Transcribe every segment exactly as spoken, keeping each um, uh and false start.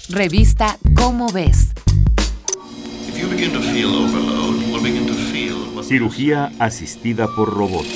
Revista Cómo Ves. Cirugía asistida por robots.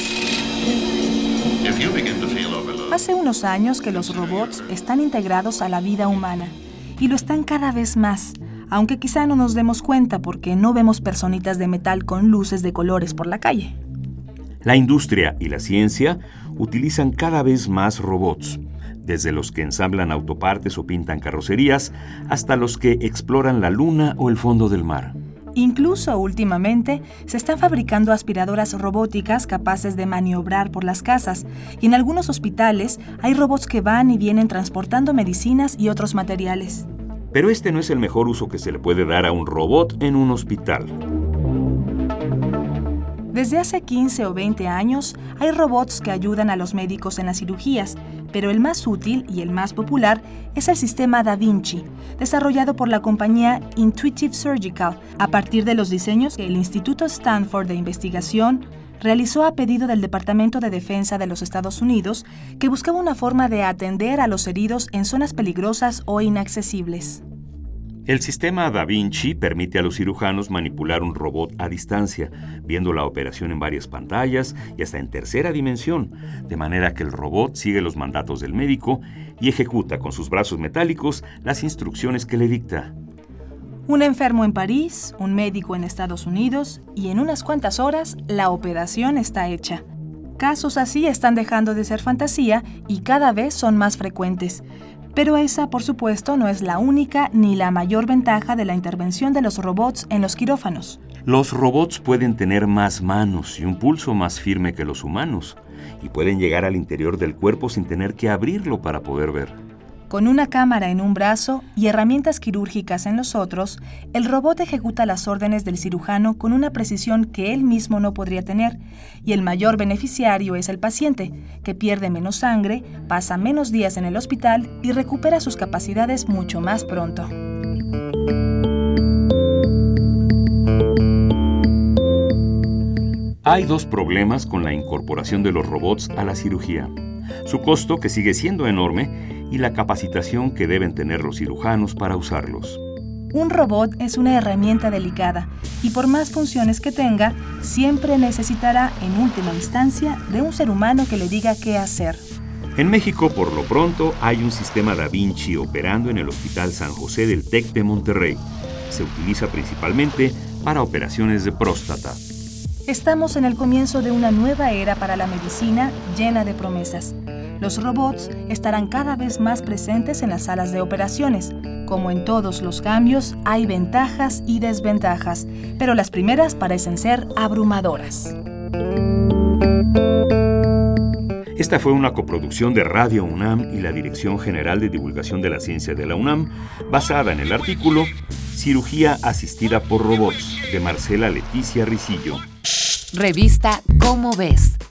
Hace unos años que los robots están integrados a la vida humana y lo están cada vez más, aunque quizá no nos demos cuenta porque no vemos personitas de metal con luces de colores por la calle. La industria y la ciencia utilizan cada vez más robots, desde los que ensamblan autopartes o pintan carrocerías hasta los que exploran la luna o el fondo del mar. Incluso últimamente se están fabricando aspiradoras robóticas capaces de maniobrar por las casas y en algunos hospitales hay robots que van y vienen transportando medicinas y otros materiales. Pero este no es el mejor uso que se le puede dar a un robot en un hospital. Desde hace quince o veinte años hay robots que ayudan a los médicos en las cirugías, pero el más útil y el más popular es el sistema Da Vinci, desarrollado por la compañía Intuitive Surgical, a partir de los diseños que el Instituto Stanford de Investigación realizó a pedido del Departamento de Defensa de los Estados Unidos, que buscaba una forma de atender a los heridos en zonas peligrosas o inaccesibles. El sistema Da Vinci permite a los cirujanos manipular un robot a distancia, viendo la operación en varias pantallas y hasta en tercera dimensión, de manera que el robot sigue los mandatos del médico y ejecuta con sus brazos metálicos las instrucciones que le dicta. Un enfermo en París, un médico en Estados Unidos y en unas cuantas horas la operación está hecha. Casos así están dejando de ser fantasía y cada vez son más frecuentes. Pero esa, por supuesto, no es la única ni la mayor ventaja de la intervención de los robots en los quirófanos. Los robots pueden tener más manos y un pulso más firme que los humanos, y pueden llegar al interior del cuerpo sin tener que abrirlo para poder ver. Con una cámara en un brazo y herramientas quirúrgicas en los otros, el robot ejecuta las órdenes del cirujano con una precisión que él mismo no podría tener, y el mayor beneficiario es el paciente, que pierde menos sangre, pasa menos días en el hospital y recupera sus capacidades mucho más pronto. Hay dos problemas con la incorporación de los robots a la cirugía: su costo, que sigue siendo enorme, y la capacitación que deben tener los cirujanos para usarlos. Un robot es una herramienta delicada y por más funciones que tenga, siempre necesitará, en última instancia, de un ser humano que le diga qué hacer. En México, por lo pronto, hay un sistema Da Vinci operando en el Hospital San José del TEC de Monterrey. Se utiliza principalmente para operaciones de próstata. Estamos en el comienzo de una nueva era para la medicina llena de promesas. Los robots estarán cada vez más presentes en las salas de operaciones. Como en todos los cambios, hay ventajas y desventajas, pero las primeras parecen ser abrumadoras. Esta fue una coproducción de Radio UNAM y la Dirección General de Divulgación de la Ciencia de la UNAM, basada en el artículo Cirugía asistida por robots, de Marcela Leticia Ricillo. Revista Cómo Ves.